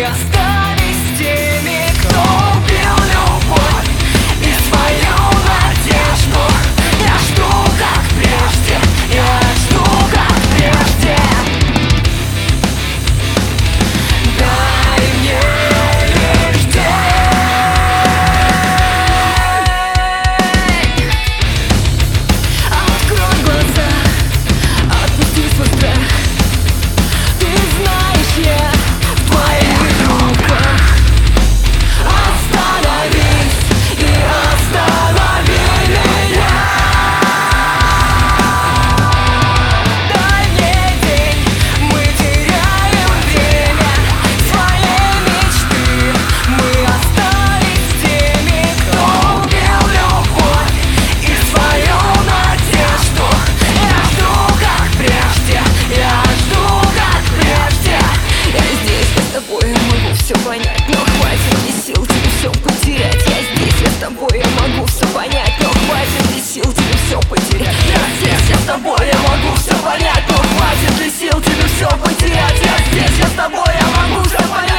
Мы остались теми, кто убил любовь и свою надежду. Я жду, как прежде, я жду, как прежде. Дай мне лишь день. Открой глаза, отпусти свой страх. Ты знаешь, я в твоих руках. Остановись и останови меня. Дай мне день, мы теряем время своей мечты. Мы остались теми, кто убил любовь и свою надежду. Я жду, как прежде, я жду, как прежде. Я здесь, я с тобой, я могу все понять, но хватит мне сил тебе все потерять. Я здесь, я с тобой, я могу все понять, но хватит мне сил тебе все потерять. Я здесь, я с тобой, я могу все понять, но хватит мне сил тебе все потерять. Я здесь, я с тобой, я могу все понять.